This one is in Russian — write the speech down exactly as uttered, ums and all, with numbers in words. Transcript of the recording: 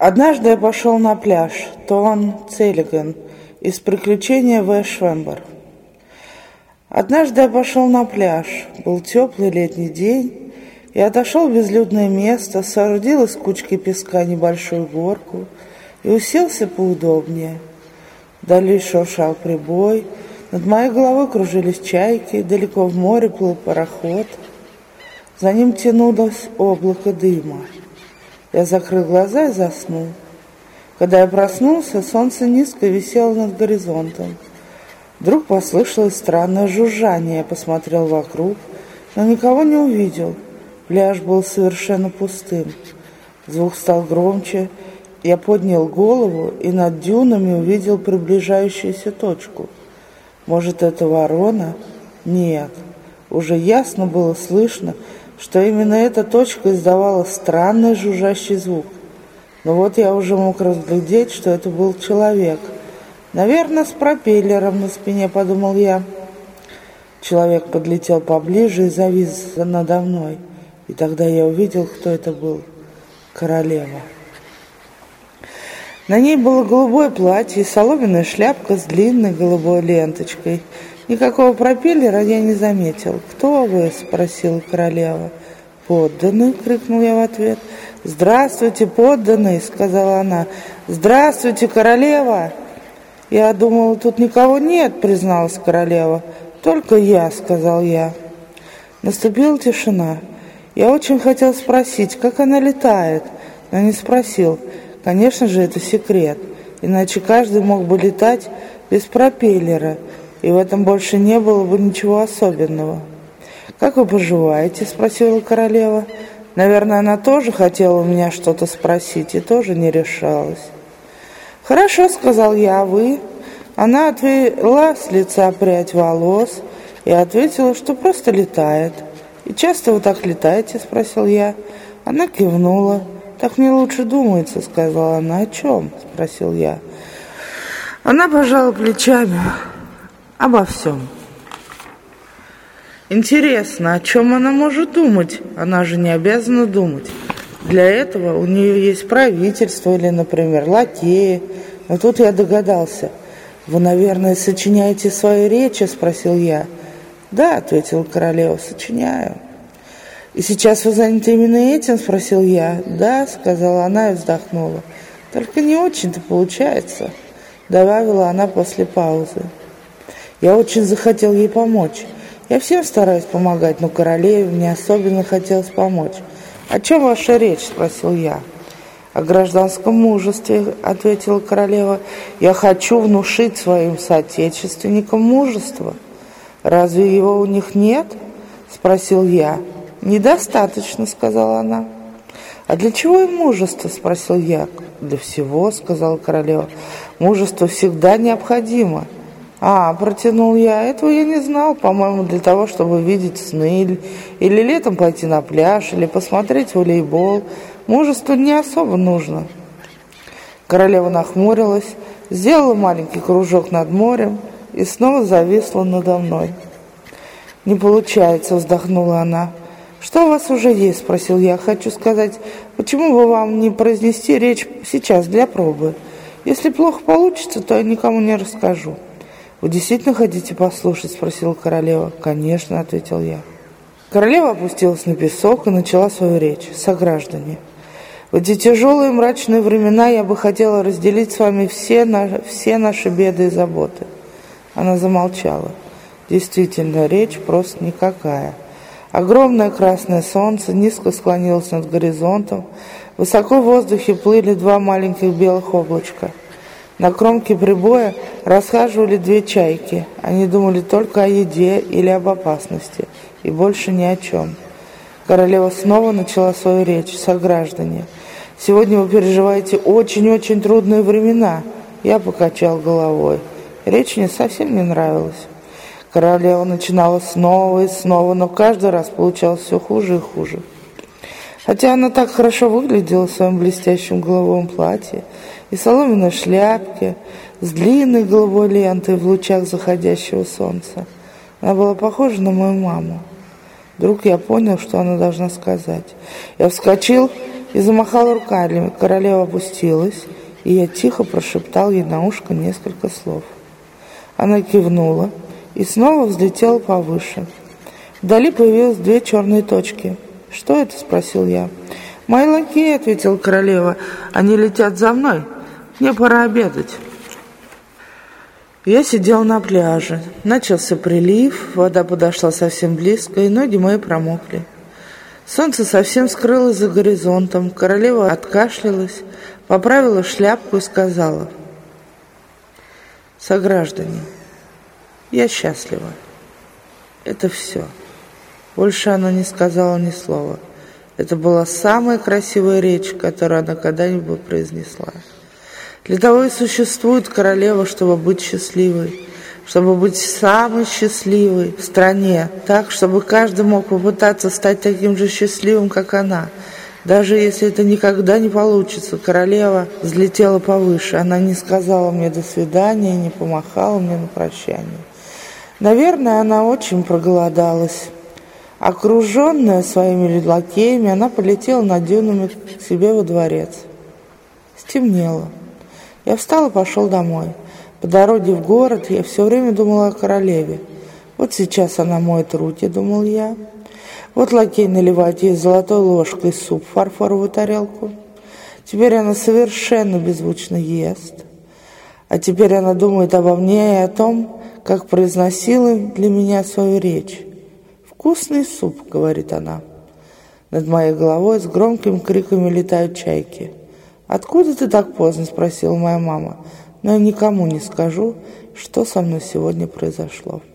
Однажды я пошел на пляж Тоан Целлиган из «Приключения В. Швембер». Однажды я пошел на пляж, был теплый летний день, и отошел в безлюдное место, соорудил из кучки песка небольшую горку и уселся поудобнее. Вдали шуршал прибой, над моей головой кружились чайки, далеко в море плыл пароход. За ним тянулось облако дыма. Я закрыл глаза и заснул. Когда я проснулся, солнце низко висело над горизонтом. Вдруг послышалось странное жужжание. Я посмотрел вокруг, но никого не увидел. Пляж был совершенно пустым. Звук стал громче. Я поднял голову и над дюнами увидел приближающуюся точку. Может, это ворона? Нет. Уже ясно было слышно, что именно эта точка издавала странный жужжащий звук. Но вот я уже мог разглядеть, что это был человек. Наверное, с пропеллером на спине, подумал я. Человек подлетел поближе и завис надо мной. И тогда я увидел, кто это был. Королева. На ней было голубое платье и соломенная шляпка с длинной голубой ленточкой. Никакого пропеллера я не заметил. «Кто вы?» — спросила королева. «Подданный!» — крикнул я в ответ. «Здравствуйте, подданный!» — сказала она. «Здравствуйте, королева!» «Я думала, тут никого нет», — призналась королева. «Только я», — сказал я. Наступила тишина. Я очень хотел спросить, как она летает, но не спросил. Конечно же, это секрет, иначе каждый мог бы летать без пропеллера, и в этом больше не было бы ничего особенного. «Как вы поживаете?» — спросила королева. Наверное, она тоже хотела у меня что-то спросить и тоже не решалась. «Хорошо», — сказал я, — «а вы?» Она отвела с лица прядь волос и ответила, что просто летает. «И часто вы так летаете?» — спросил я. Она кивнула. «Так мне лучше думается», — сказала она. «О чем?» — спросил я. Она пожала плечами. «Обо всем». Интересно, о чем она может думать? Она же не обязана думать. Для этого у нее есть правительство или, например, лакеи. Но тут я догадался. «Вы, наверное, сочиняете свои речи?» — спросил я. «Да», — ответила королева, — «сочиняю». «И сейчас вы заняты именно этим?» — спросил я. «Да», — сказала она и вздохнула. «Только не очень-то получается», — добавила она после паузы. Я очень захотел ей помочь. Я всем стараюсь помогать, но королеве мне особенно хотелось помочь. «О чем ваша речь?» — спросил я. «О гражданском мужестве», — ответила королева. «Я хочу внушить своим соотечественникам мужество». «Разве его у них нет?» — спросил я. «Недостаточно», — сказала она. «А для чего им мужество?» — спросил я. «Для всего», — сказала королева. «Мужество всегда необходимо». «А, — протянул я, — этого я не знал, по-моему, для того, чтобы видеть сны, или, или летом пойти на пляж, или посмотреть волейбол. Мужество не особо нужно». Королева нахмурилась, сделала маленький кружок над морем и снова зависла надо мной. «Не получается», — вздохнула она. «Что у вас уже есть?» — спросил я. «Хочу сказать, почему бы вам не произнести речь сейчас для пробы? Если плохо получится, то я никому не расскажу». «Вы действительно хотите послушать?» — спросила королева. «Конечно», — ответил я. Королева опустилась на песок и начала свою речь. «Сограждане, в эти тяжелые и мрачные времена я бы хотела разделить с вами все, на... все наши беды и заботы». Она замолчала. Действительно, речь просто никакая. Огромное красное солнце низко склонилось над горизонтом. Высоко в воздухе плыли два маленьких белых облачка. На кромке прибоя расхаживали две чайки. Они думали только о еде или об опасности, и больше ни о чем. Королева снова начала свою речь. «Сограждане, сегодня вы переживаете очень-очень трудные времена». Я покачал головой. Речь мне совсем не нравилась. Королева начинала снова и снова, но каждый раз получалось все хуже и хуже. Хотя она так хорошо выглядела в своем блестящем голубом платье и соломенной шляпке с длинной голубой лентой в лучах заходящего солнца. Она была похожа на мою маму. Вдруг я понял, что она должна сказать. Я вскочил и замахала руками. Королева опустилась, и я тихо прошептал ей на ушко несколько слов. Она кивнула и снова взлетела повыше. Вдали появились две черные точки. «Что это?» — спросил я. «Мои лакеи», — ответила королева, — «они летят за мной. Мне пора обедать». Я сидел на пляже. Начался прилив, вода подошла совсем близко, и ноги мои промокли. Солнце совсем скрылось за горизонтом. Королева откашлялась, поправила шляпку и сказала: «Сограждане, я счастлива». Это все. Больше она не сказала ни слова. Это была самая красивая речь, которую она когда-нибудь произнесла. Для того и существует королева, чтобы быть счастливой, чтобы быть самой счастливой в стране, так, чтобы каждый мог попытаться стать таким же счастливым, как она. Даже если это никогда не получится. Королева взлетела повыше. Она не сказала мне «до свидания», не помахала мне на прощание. Наверное, она очень проголодалась. Окруженная своими лакеями, она полетела над дюнами к себе во дворец. Стемнело. Я встал и пошел домой. По дороге в город я все время думал о королеве. Вот сейчас она моет руки, думал я. Вот лакей наливает ей золотой ложкой суп в фарфоровую тарелку. Теперь она совершенно беззвучно ест. А теперь она думает обо мне и о том, как произносила для меня свою речь. «Вкусный суп», — говорит она. Над моей головой с громкими криками летают чайки. «Откуда ты так поздно?» — спросила моя мама. «Но я никому не скажу, что со мной сегодня произошло».